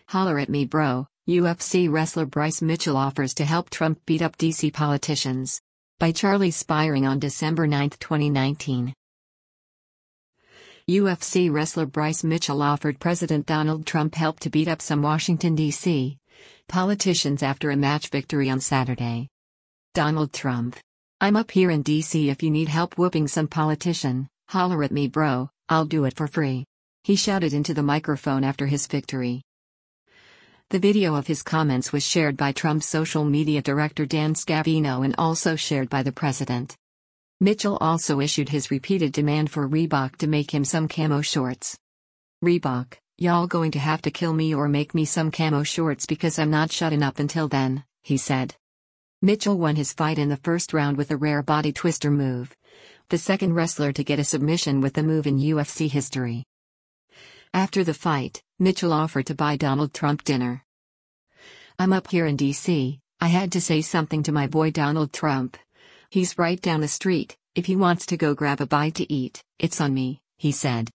Holler at me, bro. UFC wrestler Bryce Mitchell offers to help Trump beat up DC politicians. By Charlie Spiring on December 9, 2019. UFC wrestler Bryce Mitchell offered President Donald Trump help to beat up some Washington, D.C. politicians after a match victory on Saturday. Donald Trump. I'm up here in D.C. if you need help whooping some politician, holler at me, bro, I'll do it for free. He shouted into the microphone after his victory. The video of his comments was shared by Trump's social media director Dan Scavino and also shared by the president. Mitchell also issued his repeated demand for Reebok to make him some camo shorts. Reebok, y'all going to have to kill me or make me some camo shorts because I'm not shutting up until then, he said. Mitchell won his fight in the first round with a rare body twister move, the second wrestler to get a submission with the move in UFC history. After the fight, Mitchell offered to buy Donald Trump dinner. I'm up here in D.C., I had to say something to my boy Donald Trump. He's right down the street, if he wants to go grab a bite to eat, it's on me, he said.